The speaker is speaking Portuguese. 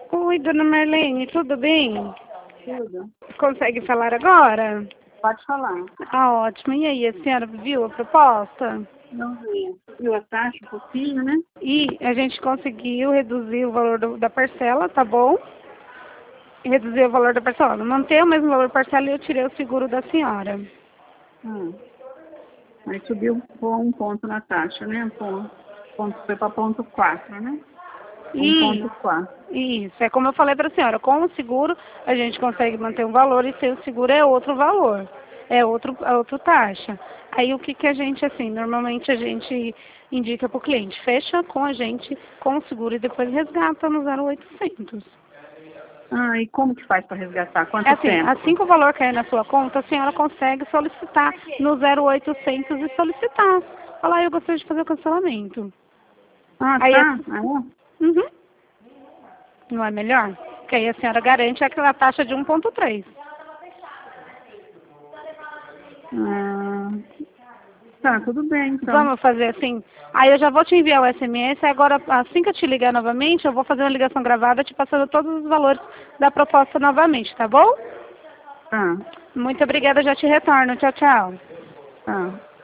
Oi, dona Marlene, tudo bem? Tudo. Consegue falar agora? Pode falar. Ah, ótimo. E aí, a senhora viu a proposta? Não vi. Viu a taxa um pouquinho, né? E a gente conseguiu reduzir o valor da parcela, tá bom? Reduzir o valor da parcela. Manter o mesmo valor da parcela e eu tirei o seguro da senhora. Aí subiu por um ponto na taxa, né? Foi para ponto 4, né? E 1,4. isso, é como eu falei para a senhora, com o seguro a gente consegue manter um valor e sem o seguro é outro valor, é outra taxa. Aí o que que a gente, assim, normalmente a gente indica para o cliente, fecha com a gente com o seguro e depois resgata no 0800. Ah, e como que faz para resgatar? É Quanto assim, tempo? assim que o valor cair na sua conta, a senhora consegue solicitar no 0800 e solicitar. Falar, eu gostaria de fazer o cancelamento. Ah, Aí, tá. Ah, é? uhum. Não é melhor? Porque aí a senhora garante aquela taxa de 1,3. Ah, tá, tudo bem, então. Vamos fazer assim? Aí eu já vou te enviar o SMS, agora assim que eu te ligar novamente, eu vou fazer uma ligação gravada te passando todos os valores da proposta novamente, tá bom? Tá, Muito obrigada, já te retorno. Tchau, tchau. tá.